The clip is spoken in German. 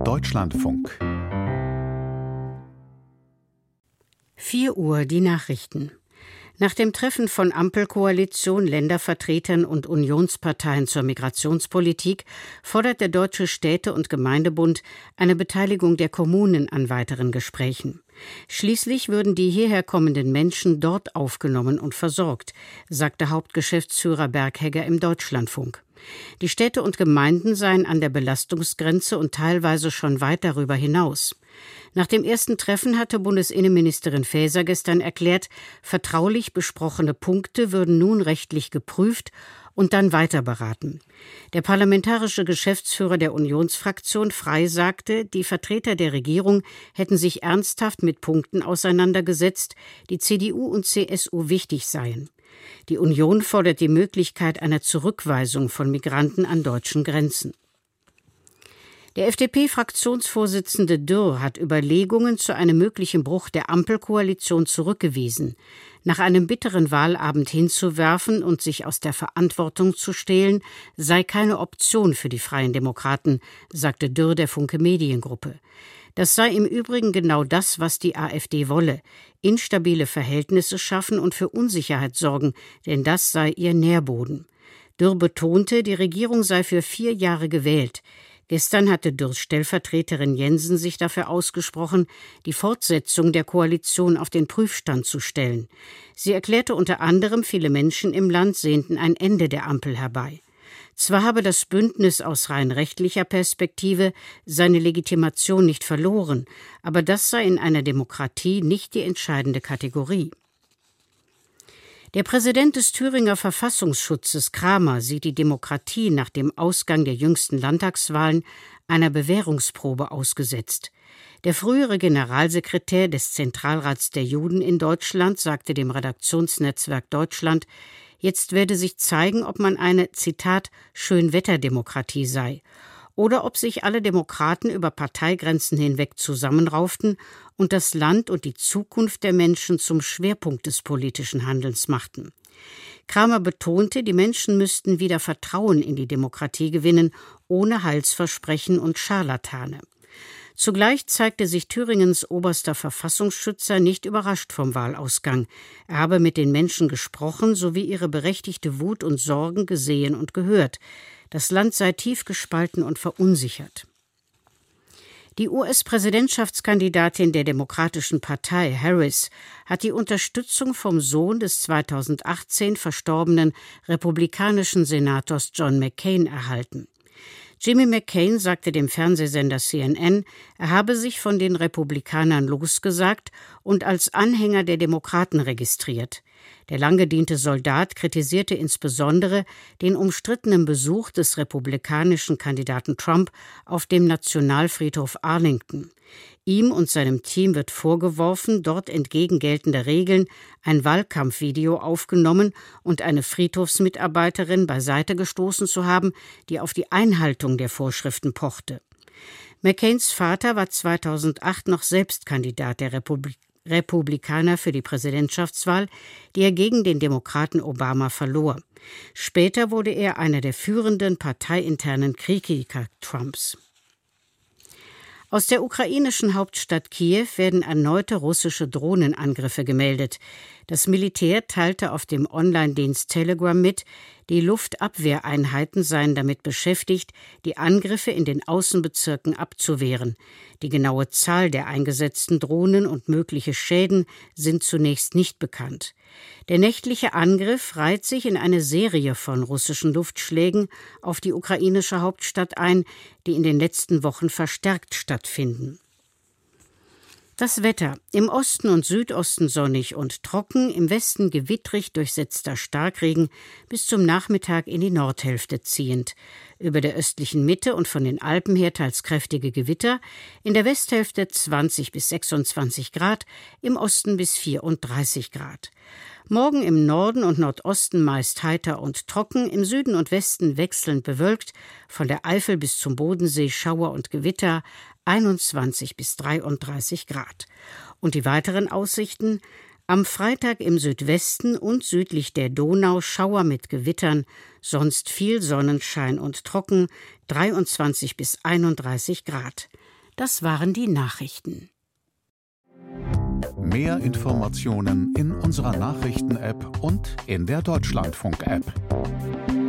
Deutschlandfunk 4 Uhr die Nachrichten. Nach dem Treffen von Ampelkoalition, Ländervertretern und Unionsparteien zur Migrationspolitik fordert der Deutsche Städte- und Gemeindebund eine Beteiligung der Kommunen an weiteren Gesprächen. Schließlich würden die hierher kommenden Menschen dort aufgenommen und versorgt, sagte Hauptgeschäftsführer Berghegger im Deutschlandfunk. Die Städte und Gemeinden seien an der Belastungsgrenze und teilweise schon weit darüber hinaus. Nach dem ersten Treffen hatte Bundesinnenministerin Faeser gestern erklärt, vertraulich besprochene Punkte würden nun rechtlich geprüft und dann weiter beraten. Der parlamentarische Geschäftsführer der Unionsfraktion Frey sagte, die Vertreter der Regierung hätten sich ernsthaft mit Punkten auseinandergesetzt, die CDU und CSU wichtig seien. Die Union fordert die Möglichkeit einer Zurückweisung von Migranten an deutschen Grenzen. Der FDP-Fraktionsvorsitzende Dürr hat Überlegungen zu einem möglichen Bruch der Ampelkoalition zurückgewiesen. Nach einem bitteren Wahlabend hinzuwerfen und sich aus der Verantwortung zu stehlen, sei keine Option für die Freien Demokraten, sagte Dürr der Funke Mediengruppe. Das sei im Übrigen genau das, was die AfD wolle: instabile Verhältnisse schaffen und für Unsicherheit sorgen, denn das sei ihr Nährboden. Dürr betonte, die Regierung sei für 4 Jahre gewählt. Gestern hatte Dürrs Stellvertreterin Jensen sich dafür ausgesprochen, die Fortsetzung der Koalition auf den Prüfstand zu stellen. Sie erklärte unter anderem, viele Menschen im Land sehnten ein Ende der Ampel herbei. Zwar habe das Bündnis aus rein rechtlicher Perspektive seine Legitimation nicht verloren, aber das sei in einer Demokratie nicht die entscheidende Kategorie. Der Präsident des Thüringer Verfassungsschutzes, Kramer, sieht die Demokratie nach dem Ausgang der jüngsten Landtagswahlen einer Bewährungsprobe ausgesetzt. Der frühere Generalsekretär des Zentralrats der Juden in Deutschland sagte dem Redaktionsnetzwerk Deutschland, jetzt werde sich zeigen, ob man eine, Zitat, Schönwetterdemokratie sei, oder ob sich alle Demokraten über Parteigrenzen hinweg zusammenrauften und das Land und die Zukunft der Menschen zum Schwerpunkt des politischen Handelns machten. Kramer betonte, die Menschen müssten wieder Vertrauen in die Demokratie gewinnen, ohne Heilsversprechen und Scharlatane. Zugleich zeigte sich Thüringens oberster Verfassungsschützer nicht überrascht vom Wahlausgang. Er habe mit den Menschen gesprochen sowie ihre berechtigte Wut und Sorgen gesehen und gehört. Das Land sei tief gespalten und verunsichert. Die US-Präsidentschaftskandidatin der Demokratischen Partei, Harris, hat die Unterstützung vom Sohn des 2018 verstorbenen republikanischen Senators John McCain erhalten. Jimmy McCain sagte dem Fernsehsender CNN, er habe sich von den Republikanern losgesagt und als Anhänger der Demokraten registriert. Der lang gediente Soldat kritisierte insbesondere den umstrittenen Besuch des republikanischen Kandidaten Trump auf dem Nationalfriedhof Arlington. Ihm und seinem Team wird vorgeworfen, dort entgegen geltender Regeln ein Wahlkampfvideo aufgenommen und eine Friedhofsmitarbeiterin beiseite gestoßen zu haben, die auf die Einhaltung der Vorschriften pochte. McCains Vater war 2008 noch selbst Kandidat der Republikaner für die Präsidentschaftswahl, die er gegen den Demokraten Obama verlor. Später wurde er einer der führenden parteiinternen Kritiker Trumps. Aus der ukrainischen Hauptstadt Kiew werden erneute russische Drohnenangriffe gemeldet. Das Militär teilte auf dem Online-Dienst Telegram mit, die Luftabwehreinheiten seien damit beschäftigt, die Angriffe in den Außenbezirken abzuwehren. Die genaue Zahl der eingesetzten Drohnen und mögliche Schäden sind zunächst nicht bekannt. Der nächtliche Angriff reiht sich in eine Serie von russischen Luftschlägen auf die ukrainische Hauptstadt ein, die in den letzten Wochen verstärkt stattfinden. Das Wetter: im Osten und Südosten sonnig und trocken, im Westen gewittrig durchsetzter Starkregen, bis zum Nachmittag in die Nordhälfte ziehend. Über der östlichen Mitte und von den Alpen her teils kräftige Gewitter, in der Westhälfte 20 bis 26 Grad, im Osten bis 34 Grad. Morgen im Norden und Nordosten meist heiter und trocken, im Süden und Westen wechselnd bewölkt, von der Eifel bis zum Bodensee Schauer und Gewitter, 21 bis 33 Grad. Und die weiteren Aussichten: am Freitag im Südwesten und südlich der Donau Schauer mit Gewittern, sonst viel Sonnenschein und trocken, 23 bis 31 Grad. Das waren die Nachrichten. Mehr Informationen in unserer Nachrichten-App und in der Deutschlandfunk-App.